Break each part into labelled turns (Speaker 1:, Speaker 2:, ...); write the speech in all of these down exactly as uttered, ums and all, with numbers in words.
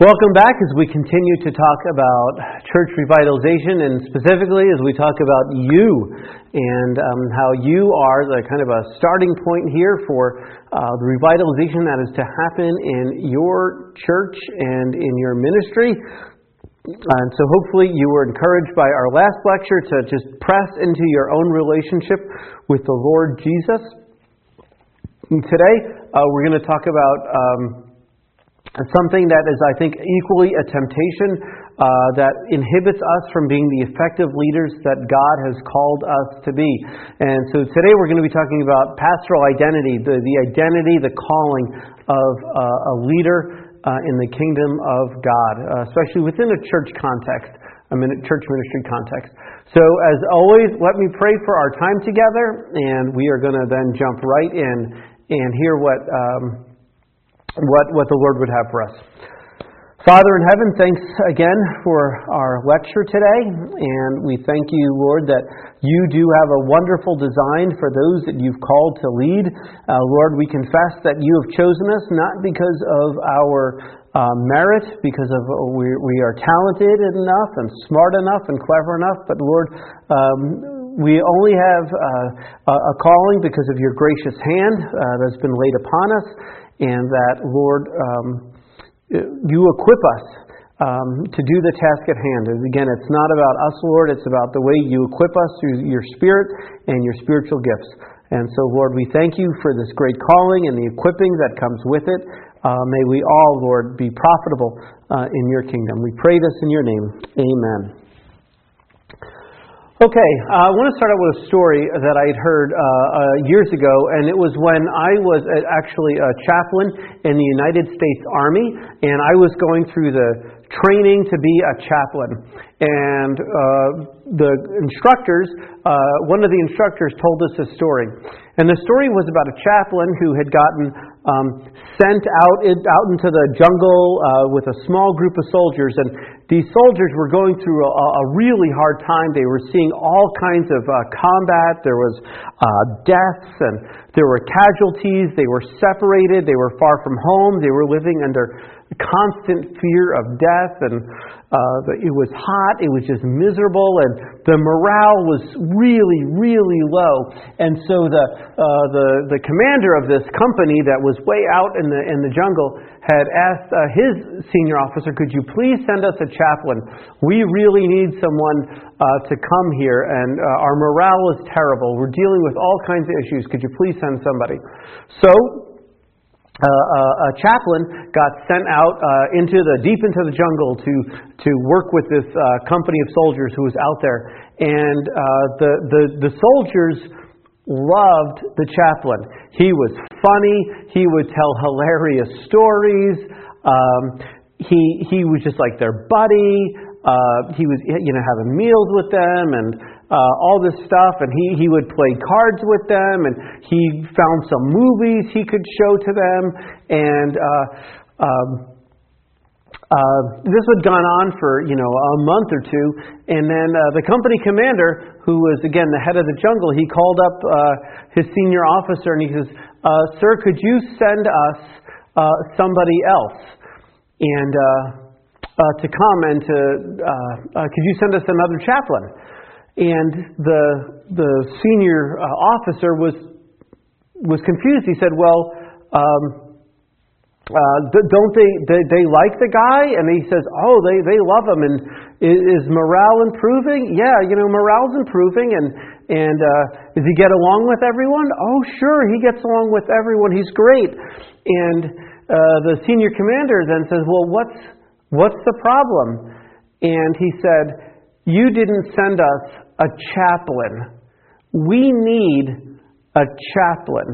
Speaker 1: Welcome back as we continue to talk about church revitalization, and specifically as we talk about you and um, how you are the kind of a starting point here for uh, the revitalization that is to happen in your church and in your ministry. And so hopefully you were encouraged by our last lecture to just press into your own relationship with the Lord Jesus. And today uh, we're going to talk about Um, something that is, I think, equally a temptation uh, that inhibits us from being the effective leaders that God has called us to be. And so today we're going to be talking about pastoral identity, the, the identity, the calling of uh, a leader uh, in the kingdom of God, uh, especially within a church context, a church ministry context. So as always, let me pray for our time together, and we are going to then jump right in and hear what... Um, What, what the Lord would have for us. Father in heaven, thanks again for our lecture today, and we thank you, Lord, that you do have a wonderful design for those that you've called to lead. Uh, Lord, we confess that you have chosen us not because of our uh, merit, because of uh, we, we are talented enough and smart enough and clever enough, but Lord, um, we only have uh, a calling because of your gracious hand uh, that's been laid upon us. And that, Lord, um, you equip us um, to do the task at hand. And again, it's not about us, Lord. It's about the way you equip us through your Spirit and your spiritual gifts. And so, Lord, we thank you for this great calling and the equipping that comes with it. Uh, may we all, Lord, be profitable uh, in your kingdom. We pray this in your name. Amen. Okay, uh, I want to start out with a story that I had heard uh, uh, years ago, and it was when I was actually a chaplain in the United States Army, and I was going through the training to be a chaplain. And uh, the instructors, uh, one of the instructors told us a story. And the story was about a chaplain who had gotten um, sent out, in, out into the jungle uh, with a small group of soldiers. And these soldiers were going through a, a really hard time. They were seeing all kinds of uh, combat. There was uh, deaths and there were casualties. They were separated. They were far from home. They were living under constant fear of death, and uh, it was hot, it was just miserable, and the morale was really, really low. And so the uh, the the commander of this company that was way out in the in the jungle had asked uh, his senior officer, "Could you please send us a chaplain? We really need someone uh, to come here, and uh, our morale is terrible. We're dealing with all kinds of issues. Could you please send somebody?" So Uh, uh, a chaplain got sent out uh, into the deep into the jungle to to work with this uh, company of soldiers who was out there, and uh, the the the soldiers loved the chaplain. He was funny. He would tell hilarious stories. Um, he he was just like their buddy. Uh, he was you know having meals with them and Uh, all this stuff, and he, he would play cards with them, and he found some movies he could show to them, and uh, um, uh, this had gone on for you know a month or two, and then uh, the company commander, who was again the head of the jungle, he called up uh, his senior officer and he says, uh, "Sir, could you send us uh, somebody else and uh, uh, to come and to uh, uh, could you send us another chaplain?" And the the senior uh, officer was was confused. He said, "Well, um, uh, don't they, they they like the guy?" And he says, "Oh, they, they love him. And is, is morale improving? Yeah, you know, morale's improving. And and uh, does he get along with everyone? Oh, sure, he gets along with everyone. He's great." And uh, the senior commander then says, "Well, what's what's the problem?" And he said, "You didn't send us a chaplain. We need a chaplain."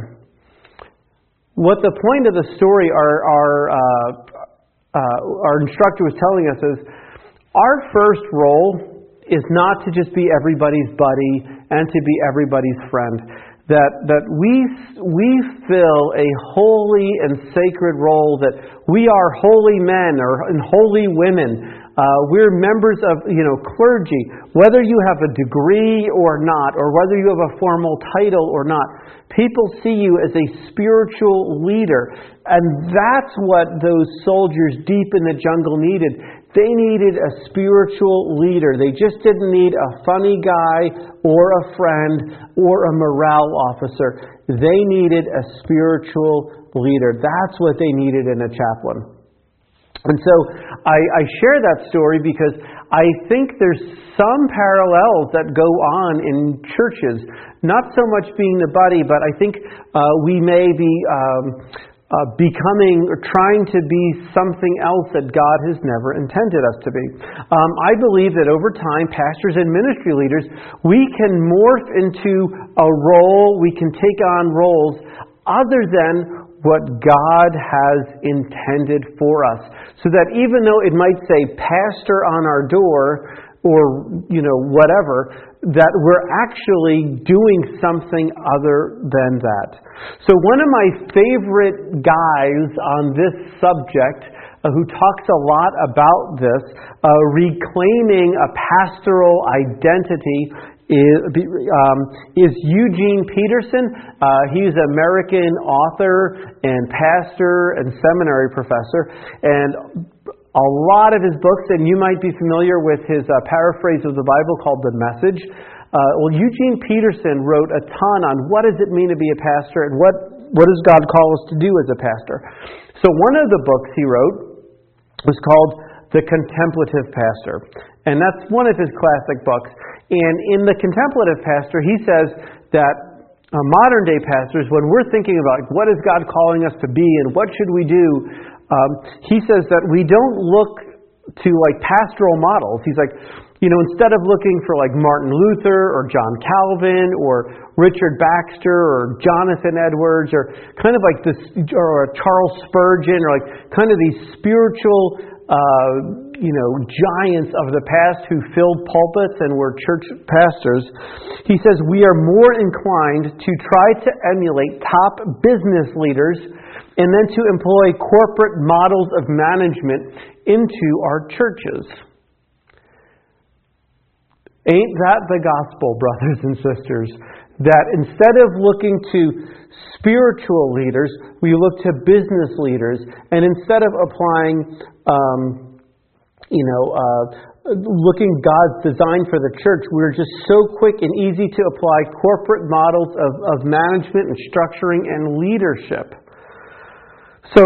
Speaker 1: What the point of the story our our uh, uh, our instructor was telling us is, our first role is not to just be everybody's buddy and to be everybody's friend. That that we we fill a holy and sacred role. That we are holy men or and holy women. Uh, we're members of, you know, clergy. Whether you have a degree or not, or whether you have a formal title or not, people see you as a spiritual leader. And that's what those soldiers deep in the jungle needed. They needed a spiritual leader. They just didn't need a funny guy or a friend or a morale officer. They needed a spiritual leader. That's what they needed in a chaplain. And so I, I share that story because I think there's some parallels that go on in churches. Not so much being the buddy, but I think uh, we may be um, uh, becoming or trying to be something else that God has never intended us to be. Um, I believe that over time, pastors and ministry leaders, we can morph into a role, we can take on roles other than what God has intended for us. So that even though it might say pastor on our door or, you know, whatever, that we're actually doing something other than that. So one of my favorite guys on this subject uh, who talks a lot about this, uh, reclaiming a pastoral identity, Is, um, is Eugene Peterson. Uh, he's an American author and pastor and seminary professor. And a lot of his books, and you might be familiar with his uh, paraphrase of the Bible called The Message. Uh, well, Eugene Peterson wrote a ton on what does it mean to be a pastor and what, what does God call us to do as a pastor. So one of the books he wrote was called The Contemplative Pastor. And that's one of his classic books. And in The Contemplative Pastor, he says that uh, modern day pastors, when we're thinking about what is God calling us to be and what should we do, um, he says that we don't look to like pastoral models. He's like, you know, instead of looking for like Martin Luther or John Calvin or Richard Baxter or Jonathan Edwards or kind of like this, or Charles Spurgeon or like kind of these spiritual uh you know, giants of the past who filled pulpits and were church pastors, he says we are more inclined to try to emulate top business leaders and then to employ corporate models of management into our churches. Ain't that the gospel, brothers and sisters? That instead of looking to spiritual leaders, we look to business leaders, and instead of applying um, you know, uh, looking God's design for the church, we're just so quick and easy to apply corporate models of, of management and structuring and leadership. So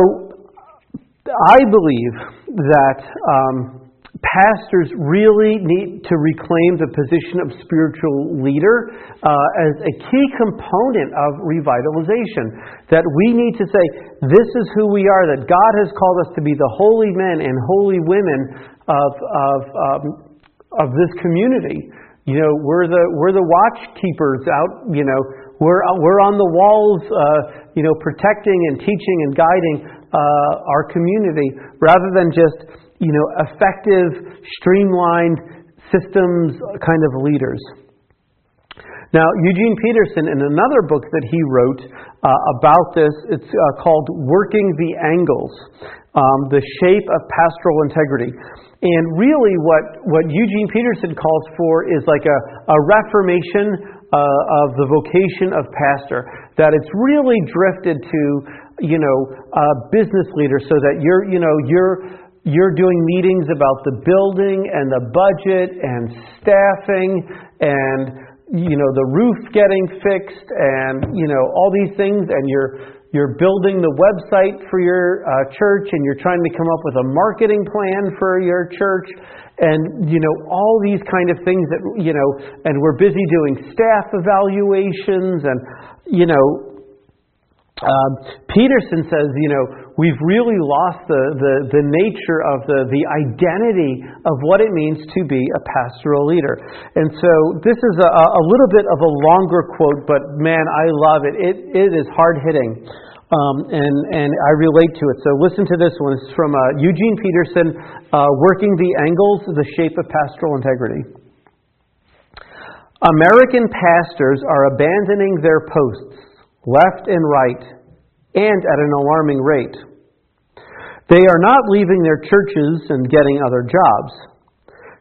Speaker 1: I believe that um, pastors really need to reclaim the position of spiritual leader uh, as a key component of revitalization. That we need to say, this is who we are, that God has called us to be the holy men and holy women of of um, of this community. You know, we're the we're the watchkeepers out. You know, we're we're on the walls. Uh, you know, protecting and teaching and guiding uh, our community, rather than just you know effective, streamlined systems kind of leaders. Now, Eugene Peterson, in another book that he wrote uh, about this, it's uh, called "Working the Angles: um, The Shape of Pastoral Integrity." And really what, what Eugene Peterson calls for is like a, a reformation uh, of the vocation of pastor. That it's really drifted to, you know, uh, business leaders, so that you're, you know, you're, you're doing meetings about the building and the budget and staffing and, you know, the roof getting fixed and, you know, all these things, and you're You're building the website for your uh, church, and you're trying to come up with a marketing plan for your church, and, you know, all these kind of things that, you know, and we're busy doing staff evaluations, and, you know, uh, Peterson says, you know, we've really lost the, the, the nature of the, the identity of what it means to be a pastoral leader. And so this is a, a little bit of a longer quote, but man, I love it. It, it is hard-hitting. Um, and, and I relate to it. So listen to this one. It's from uh, Eugene Peterson, uh, Working the Angles, The Shape of Pastoral Integrity. American pastors are abandoning their posts left and right, and at an alarming rate. They are not leaving their churches and getting other jobs.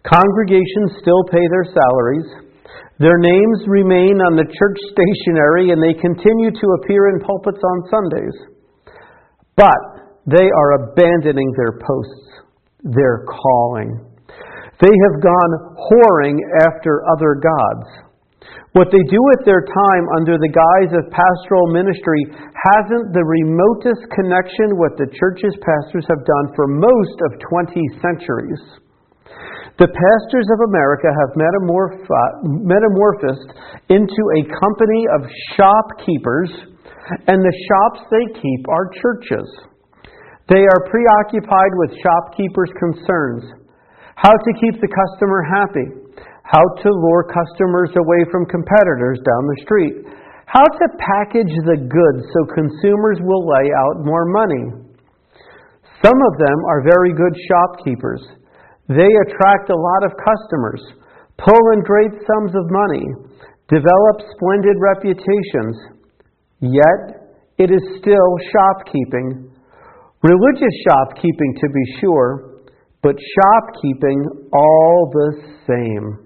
Speaker 1: Congregations still pay their salaries. Their names remain on the church stationery, and they continue to appear in pulpits on Sundays. But they are abandoning their posts, their calling. They have gone whoring after other gods. What they do with their time under the guise of pastoral ministry hasn't the remotest connection with what the church's pastors have done for most of twenty centuries. The pastors of America have metamorph- metamorphosed into a company of shopkeepers, and the shops they keep are churches. They are preoccupied with shopkeepers' concerns: how to keep the customer happy, how to lure customers away from competitors down the street, how to package the goods so consumers will lay out more money. Some of them are very good shopkeepers. They attract a lot of customers, pull in great sums of money, develop splendid reputations. Yet, it is still shopkeeping. Religious shopkeeping, to be sure, but shopkeeping all the same.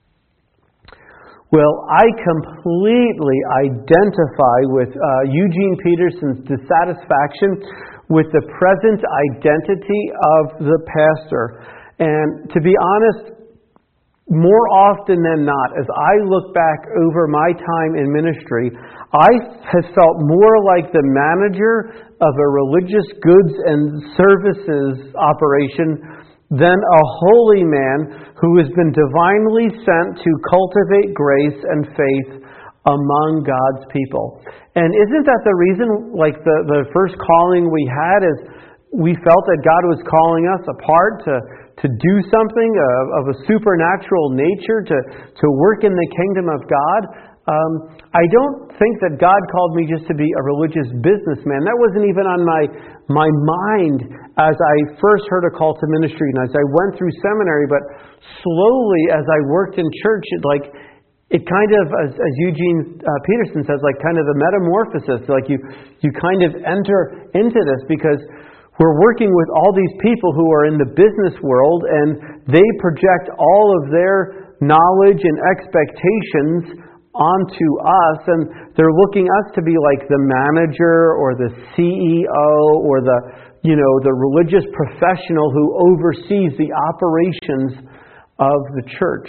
Speaker 1: Well, I completely identify with uh, Eugene Peterson's dissatisfaction with the present identity of the pastor. And to be honest, more often than not, as I look back over my time in ministry, I have felt more like the manager of a religious goods and services operation than a holy man who has been divinely sent to cultivate grace and faith among God's people. And isn't that the reason, like the, the first calling we had is we felt that God was calling us apart to to do something of, of a supernatural nature, to, to work in the kingdom of God. Um, I don't think that God called me just to be a religious businessman. That wasn't even on my my mind as I first heard a call to ministry and as I went through seminary. But slowly, as I worked in church, it like it kind of, as, as Eugene uh, Peterson says, like kind of a metamorphosis. Like you you kind of enter into this because we're working with all these people who are in the business world, and they project all of their knowledge and expectations onto us, and they're looking us to be like the manager or the C E O or the, you know, the religious professional who oversees the operations of the church.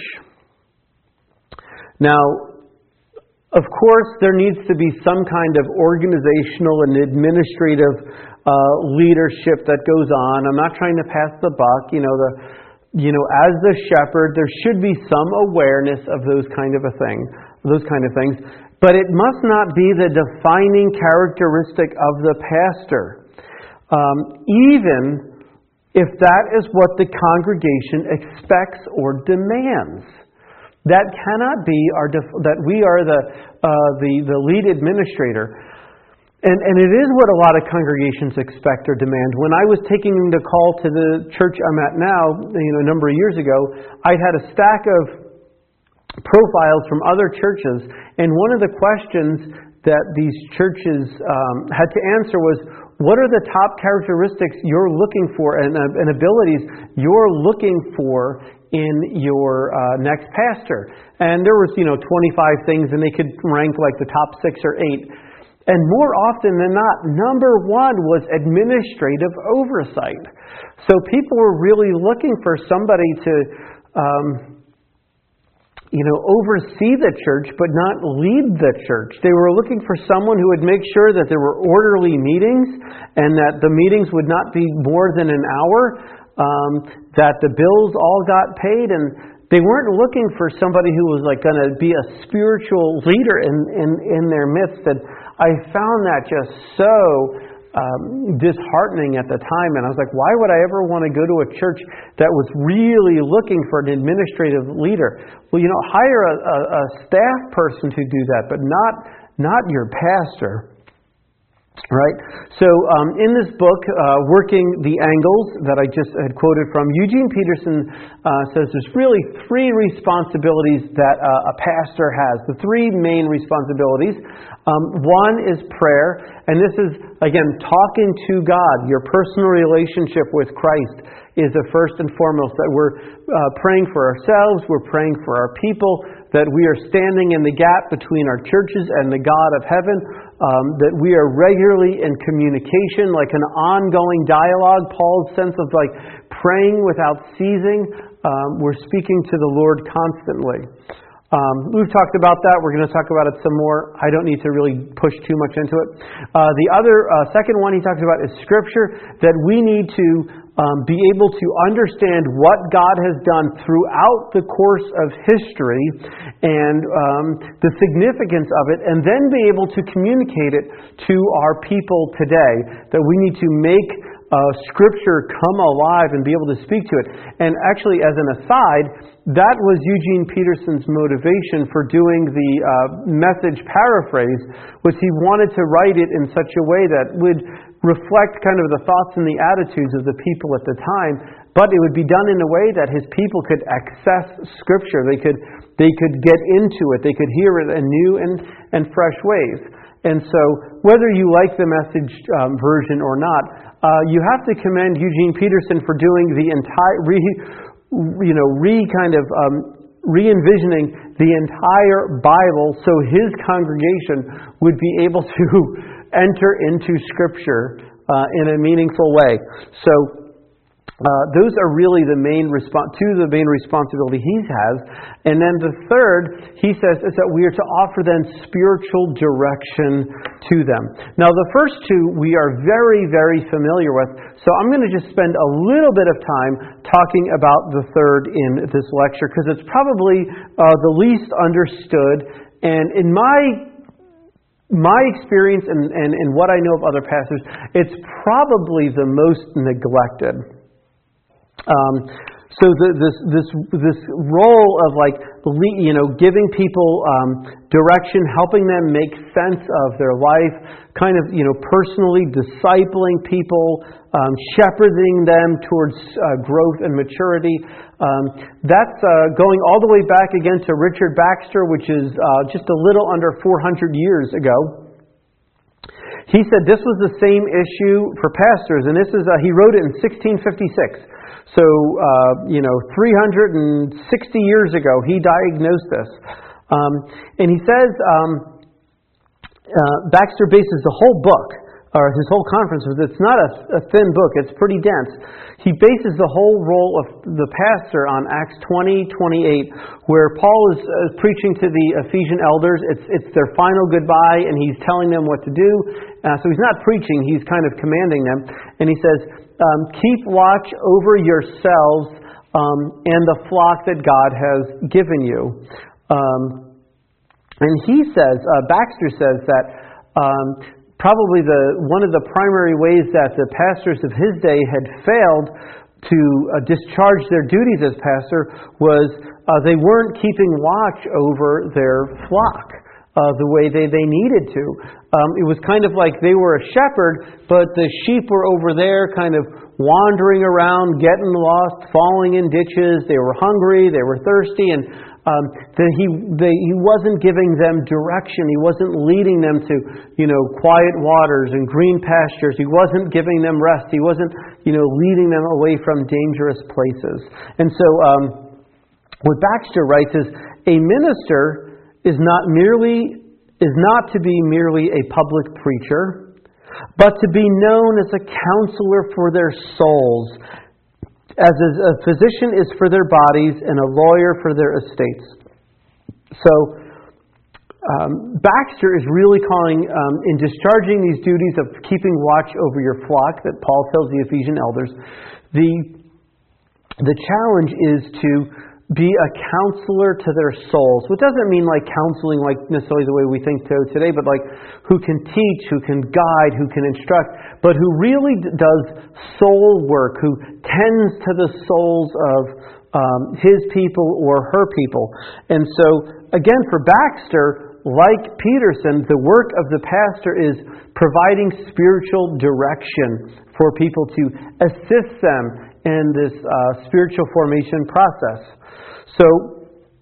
Speaker 1: Now, of course, there needs to be some kind of organizational and administrative uh, leadership that goes on. I'm not trying to pass the buck. You know, the, you know, as the shepherd, there should be some awareness of those kind of a thing, those kind of things. But it must not be the defining characteristic of the pastor, um, even if that is what the congregation expects or demands. That cannot be our def- that we are the uh, the the lead administrator, and and it is what a lot of congregations expect or demand. When I was taking the call to the church I'm at now, you know, a number of years ago, I had a stack of profiles from other churches, and one of the questions that these churches um, had to answer was, what are the top characteristics you're looking for and, uh, and abilities you're looking for in your uh, next pastor? And there was, you know, twenty-five things, and they could rank like the top six or eight. And more often than not, number one was administrative oversight. So people were really looking for somebody to, um, you know, oversee the church, but not lead the church. They were looking for someone who would make sure that there were orderly meetings and that the meetings would not be more than an hour, um, that the bills all got paid, and they weren't looking for somebody who was like going to be a spiritual leader in, in, in their midst. And I found that just so Um, disheartening at the time, and I was like, why would I ever want to go to a church that was really looking for an administrative leader? Well, you know, hire a, a, a staff person to do that, but not not your pastor. Right? So um, in this book, uh, Working the Angles, that I just had quoted from, Eugene Peterson uh, says there's really three responsibilities that uh, a pastor has. The three main responsibilities Um, one is prayer, and this is, again, talking to God. Your personal relationship with Christ is the first and foremost, that we're uh, praying for ourselves, we're praying for our people, that we are standing in the gap between our churches and the God of heaven, um, that we are regularly in communication, like an ongoing dialogue. Paul's sense of like praying without ceasing. Um, we're speaking to the Lord constantly. Um, we've talked about that. We're going to talk about it some more. I don't need to really push too much into it. Uh, the other, uh, second one he talks about is Scripture, that we need to um, be able to understand what God has done throughout the course of history and um, the significance of it, and then be able to communicate it to our people today. That we need to make Uh, Scripture come alive and be able to speak to it. And actually, as an aside, that was Eugene Peterson's motivation for doing the uh, message paraphrase, was he wanted to write it in such a way that would reflect kind of the thoughts and the attitudes of the people at the time, but it would be done in a way that his people could access Scripture. They could they could get into it. They could hear it in new and, and fresh ways. And so, whether you like the message um, version or not, uh, you have to commend Eugene Peterson for doing the entire, re, you know, re kind of um, re-envisioning the entire Bible, so his congregation would be able to enter into Scripture uh, in a meaningful way. So. Uh, those are really the main response, two of the main responsibility he has. And then the third, he says, is that we are to offer them spiritual direction to them. Now, the first two we are very, very familiar with. So I'm going to just spend a little bit of time talking about the third in this lecture, because it's probably uh, the least understood. And in my My experience and, and, and what I know of other pastors, it's probably the most neglected. Um, so the, this this this role of like you know giving people um, direction, helping them make sense of their life, kind of you know personally discipling people, um, shepherding them towards uh, growth and maturity. Um, that's uh, going all the way back again to Richard Baxter, which is uh, just a little under four hundred years ago. He said this was the same issue for pastors, and this is uh, he wrote it in sixteen fifty-six. So, uh, you know, three hundred sixty years ago, he diagnosed this. Um, and he says, um, uh, Baxter bases the whole book, or his whole conference, it's not a, a thin book, it's pretty dense. He bases the whole role of the pastor on Acts twenty, twenty-eight, where Paul is uh, preaching to the Ephesian elders. It's, it's their final goodbye, and he's telling them what to do. Uh, so he's not preaching, he's kind of commanding them. And he says, Um, keep watch over yourselves um, and the flock that God has given you. Um, and he says, uh, Baxter says that um, probably the one of the primary ways that the pastors of his day had failed to uh, discharge their duties as pastor was uh, they weren't keeping watch over their flock uh, the way they, they needed to. Um, it was kind of like they were a shepherd, but the sheep were over there kind of wandering around, getting lost, falling in ditches. They were hungry, they were thirsty, and um, that he they, he wasn't giving them direction. He wasn't leading them to, you know, quiet waters and green pastures. He wasn't giving them rest. He wasn't, you know, leading them away from dangerous places. And so um, what Baxter writes is, a minister is not merely is not to be merely a public preacher, but to be known as a counselor for their souls, as a physician is for their bodies and a lawyer for their estates. So, um, Baxter is really calling, um, in discharging these duties of keeping watch over your flock that Paul tells the Ephesian elders, the, the challenge is to be a counselor to their souls. Which doesn't mean like counseling like necessarily the way we think so today, but like who can teach, who can guide, who can instruct, but who really does soul work, who tends to the souls of um, his people or her people. And so, again, for Baxter, like Peterson, the work of the pastor is providing spiritual direction for people to assist them in this uh, spiritual formation process. So,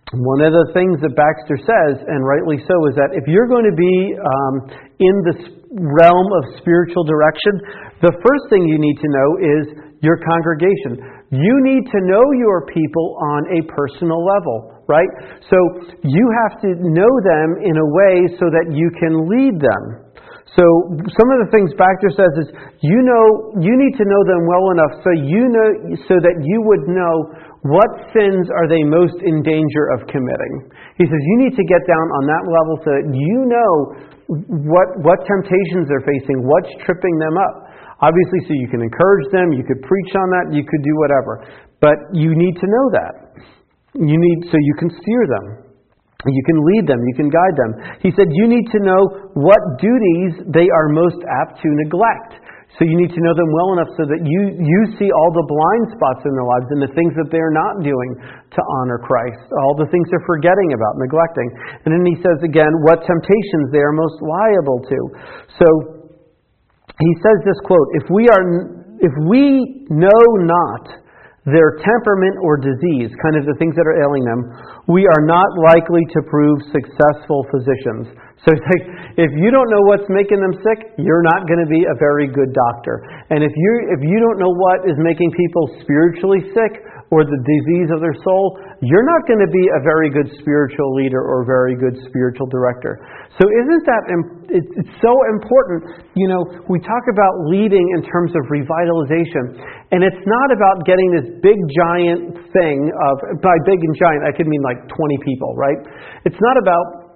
Speaker 1: one of the things that Baxter says, and rightly so, is that if you're going to be um, in this realm of spiritual direction, the first thing you need to know is your congregation. You need to know your people on a personal level, right? So you have to know them in a way so that you can lead them. So some of the things Baxter says is, you know, you need to know them well enough so you know, so that you would know what sins are they most in danger of committing. He says you need to get down on that level so that you know what what temptations they're facing, what's tripping them up. Obviously, so you can encourage them, you could preach on that, you could do whatever. But you need to know that. You need so you can steer them. You can lead them, you can guide them. He said you need to know what duties they are most apt to neglect. So you need to know them well enough so that you, you see all the blind spots in their lives and the things that they're not doing to honor Christ, all the things they're forgetting about, neglecting. And then he says again, what temptations they are most liable to. So he says this quote, if we are, if we know not their temperament or disease, kind of the things that are ailing them, we are not likely to prove successful physicians. So it's like, if you don't know what's making them sick, you're not going to be a very good doctor. And if you if you don't know what is making people spiritually sick or the disease of their soul, you're not going to be a very good spiritual leader or very good spiritual director. So isn't that, it's so important, you know, we talk about leading in terms of revitalization, and it's not about getting this big giant thing of, by big and giant, I could mean like twenty people, right? It's not about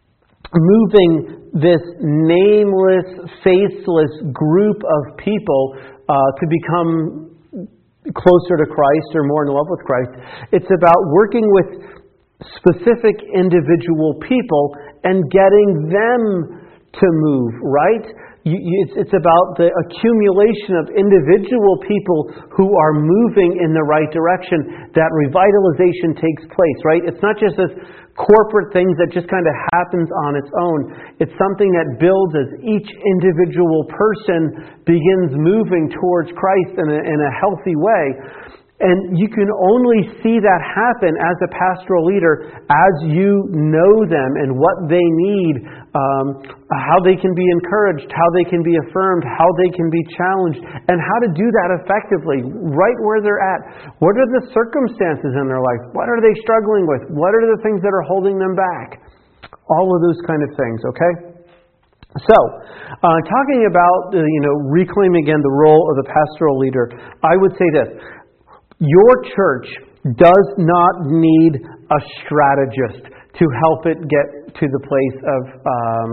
Speaker 1: moving this nameless, faceless group of people uh, to become closer to Christ or more in love with Christ. It's about working with specific individual people and getting them to move, right? You, you, it's, it's about the accumulation of individual people who are moving in the right direction. That revitalization takes place, right? It's not just this corporate things that just kind of happens on its own. It's something that builds as each individual person begins moving towards Christ in a, in a healthy way. And you can only see that happen as a pastoral leader as you know them and what they need, um, how they can be encouraged, how they can be affirmed, how they can be challenged, and how to do that effectively right where they're at. What are the circumstances in their life? What are they struggling with? What are the things that are holding them back? All of those kind of things, okay? So, uh, talking about, uh, you know, reclaiming again the role of the pastoral leader, I would say this. Your church does not need a strategist to help it get to the place of um,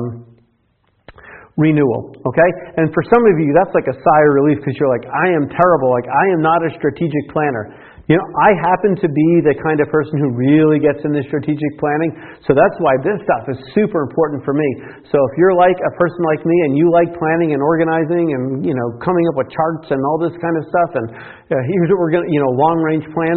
Speaker 1: renewal, okay? And for some of you, that's like a sigh of relief because you're like, I am terrible. Like, I am not a strategic planner. You know, I happen to be the kind of person who really gets into strategic planning, so that's why this stuff is super important for me. So if you're like a person like me and you like planning and organizing and, you know, coming up with charts and all this kind of stuff, and uh, here's what we're going to, you know, long-range plans,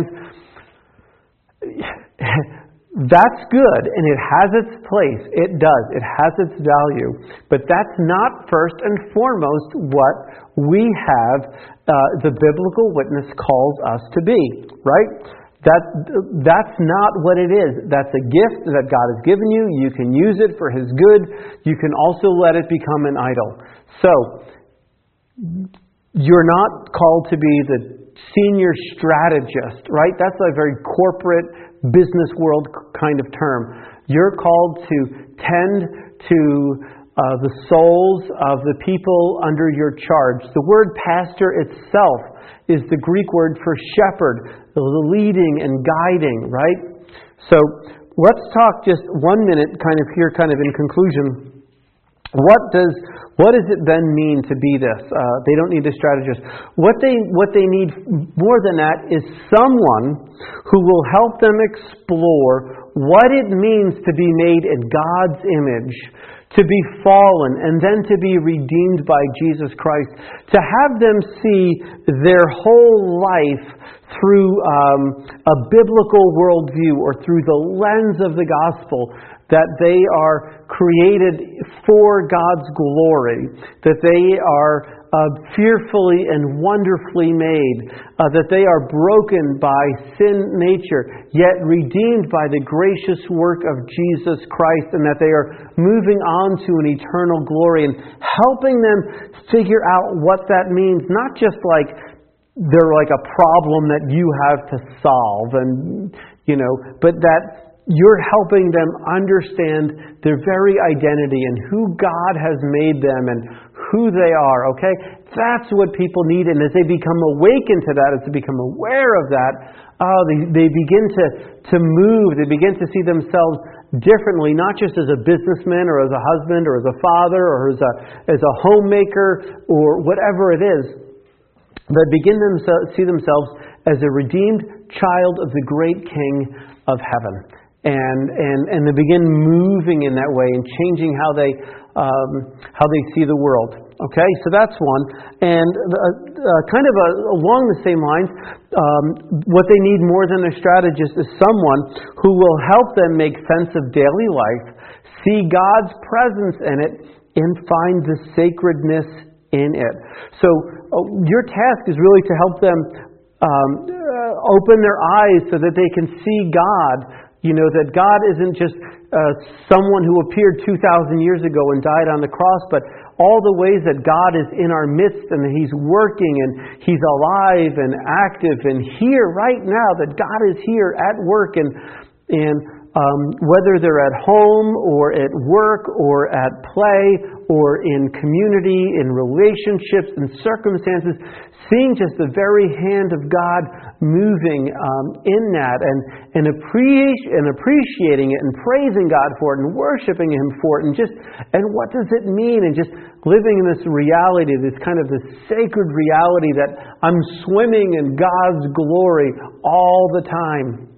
Speaker 1: that's good, and it has its place. It does. It has its value. But that's not first and foremost what we have uh, the biblical witness calls us to be, right? That that's not what it is. That's a gift that God has given you. You can use it for His good. You can also let it become an idol. So, you're not called to be the senior strategist, right? That's a very corporate business world kind of term. You're called to tend to uh, the souls of the people under your charge. The word pastor itself is the Greek word for shepherd, the leading and guiding, right? So let's talk just one minute kind of here, kind of in conclusion. What does what does it then mean to be this? Uh, they don't need a strategist. What they what they need more than that is someone who will help them explore what it means to be made in God's image, to be fallen, and then to be redeemed by Jesus Christ. To have them see their whole life through um, a biblical worldview or through the lens of the gospel, that they are created for God's glory, that they are uh, fearfully and wonderfully made, uh, that they are broken by sin nature, yet redeemed by the gracious work of Jesus Christ, and that they are moving on to an eternal glory, and helping them figure out what that means, not just like they're like a problem that you have to solve, and you know, but that you're helping them understand their very identity and who God has made them and who they are, okay? That's what people need, and as they become awakened to that, as they become aware of that, oh, they, they begin to, to move, they begin to see themselves differently, not just as a businessman or as a husband or as a father or as a, as a homemaker or whatever it is, but begin to see themselves as a redeemed child of the great King of heaven. And, and and they begin moving in that way and changing how they um, how they see the world. Okay, so that's one. And uh, uh, kind of uh, along the same lines, um, what they need more than a strategist is someone who will help them make sense of daily life, see God's presence in it, and find the sacredness in it. So uh, your task is really to help them um, uh, open their eyes so that they can see God. You know, that God isn't just uh, someone who appeared two thousand years ago and died on the cross, but all the ways that God is in our midst and that He's working and He's alive and active and here right now, that God is here at work, and and um, whether they're at home or at work or at play or in community, in relationships, in circumstances, seeing just the very hand of God moving um, in that, and and, appreci- and appreciating it, and praising God for it, and worshiping Him for it, and just and what does it mean, and just living in this reality, this kind of this sacred reality that I'm swimming in God's glory all the time.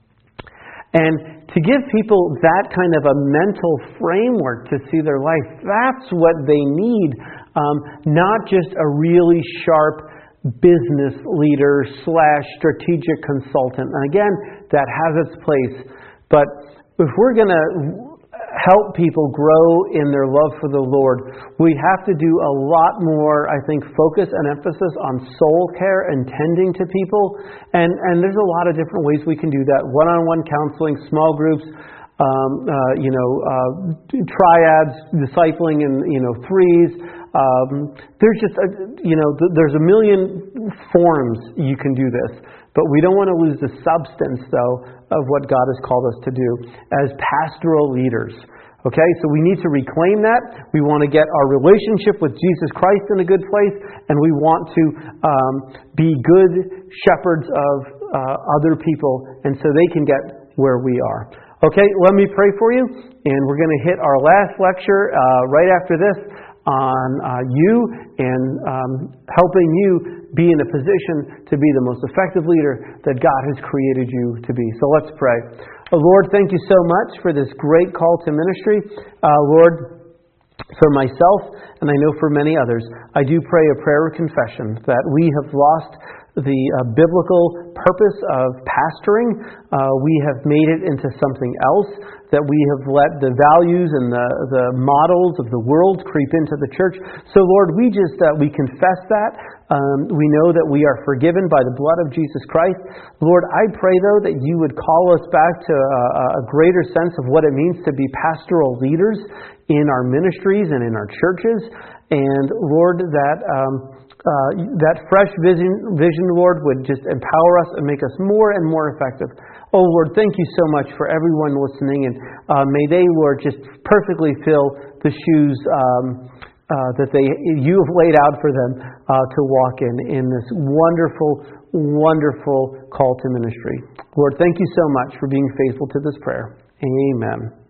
Speaker 1: And to give people that kind of a mental framework to see their life, that's what they need, um, not just a really sharp business leader slash strategic consultant. And again, that has its place. But if we're going to help people grow in their love for the Lord, we have to do a lot more, I think, focus and emphasis on soul care and tending to people. And, and there's a lot of different ways we can do that. One-on-one counseling, small groups, um, uh, you know, uh, triads, discipling in, you know, threes. Um, there's just, a, you know, th- there's a million forms you can do this. But we don't want to lose the substance, though, of what God has called us to do as pastoral leaders. Okay, so we need to reclaim that. We want to get our relationship with Jesus Christ in a good place, and we want to um, be good shepherds of uh, other people, and so they can get where we are. Okay, let me pray for you, and we're going to hit our last lecture uh, right after this on uh, you and um, helping you be in a position to be the most effective leader that God has created you to be. So let's pray. Oh, Lord, thank you so much for this great call to ministry. Uh, Lord, for myself, and I know for many others, I do pray a prayer of confession that we have lost the uh, biblical purpose of pastoring. Uh, we have made it into something else, that we have let the values and the, the models of the world creep into the church. So Lord, we just, uh, we confess that. Um, we know that we are forgiven by the blood of Jesus Christ. Lord, I pray, though, that you would call us back to a, a greater sense of what it means to be pastoral leaders in our ministries and in our churches. And Lord, that um, uh, that fresh vision, vision, Lord, would just empower us and make us more and more effective. Oh, Lord, thank you so much for everyone listening. And uh, may they, Lord, just perfectly fill the shoes um Uh, that they you have laid out for them uh, to walk in, in this wonderful, wonderful call to ministry. Lord, thank you so much for being faithful to this prayer. Amen.